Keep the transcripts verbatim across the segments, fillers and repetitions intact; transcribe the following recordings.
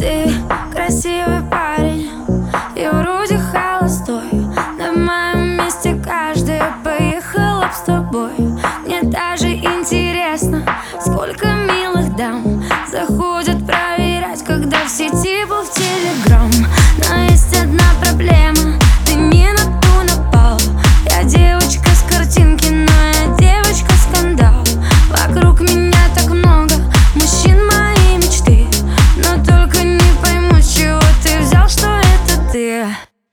Ты красивый парень и вроде холостой. На моем месте каждая поехала б с тобой. Мне даже интересно, сколько милых дам заходят проверять, когда в сети был в Телеграм. Но есть одна проблема: ты не на ту напал. Я девочка с картинки, но я девочка-скандал. Вокруг меня так много мужчин моей мечты, но только не пойму, с чего ты взял, что это ты.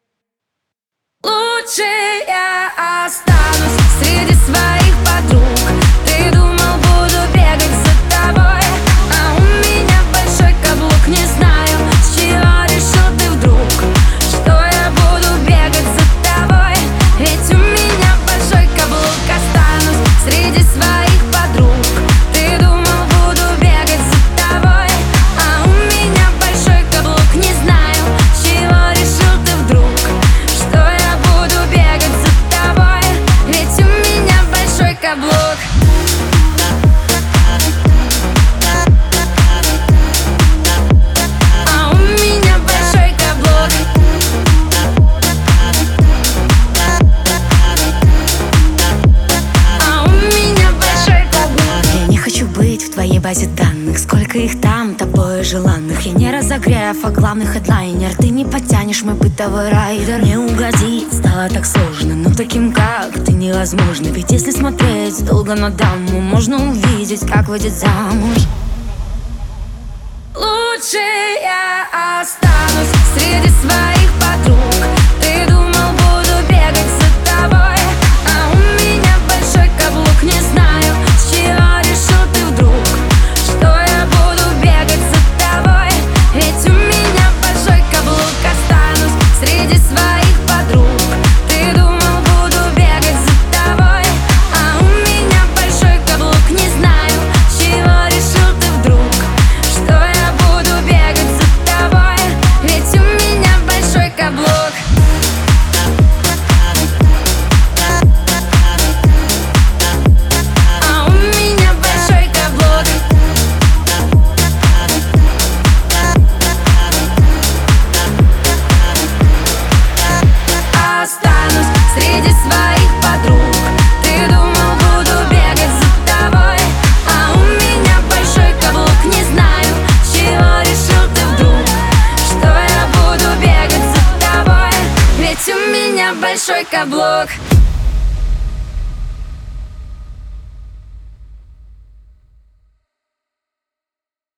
Лучше я останусь среди своих подруг. Ты думал, буду бегать за тобой, а у меня большой каблук. Не знаю, с чего решил ты вдруг, что я буду бегать за тобой. Ведь у меня большой каблук. Останусь среди своих подруг. Ты думал, буду бегать за тобой, а у меня большой каблук. Не знаю, с чего решил ты вдруг, что я буду бегать за тобой. Ведь у меня большой каблук. А у меня большой каблук. А у меня большой каблук. Я не хочу быть в твоей базе данных. Сколько их там, тобой желанных. Я не разогрев, а главный хедлайнер. Ты не потянешь мой бытовой райдер. Не угодить стало так сложно, но таким как ты невозможно. Ведь если смотреть долго на даму, можно увидеть, как выйдет замуж. Лучше я останусь среди своих подруг. Ты думал, буду бегать за тобой, а у меня большой каблук. Не знаю, с чего решил ты вдруг, что я буду бегать за тобой. Ведь у меня большой каблук. Останусь среди своих подруг. Ты думал, буду бегать за тобой, а у меня большой каблук. Не знаю, с чего решил ты вдруг, что я буду бегать за тобой. Ведь у меня большой каблук. А у меня большой каблук. Останусь среди своих подруг. Ты думал, буду бегать за тобой, а у меня большой каблук. Не знаю, с чего решил ты вдруг, что я буду бегать за тобой. Ведь у меня большой каблук.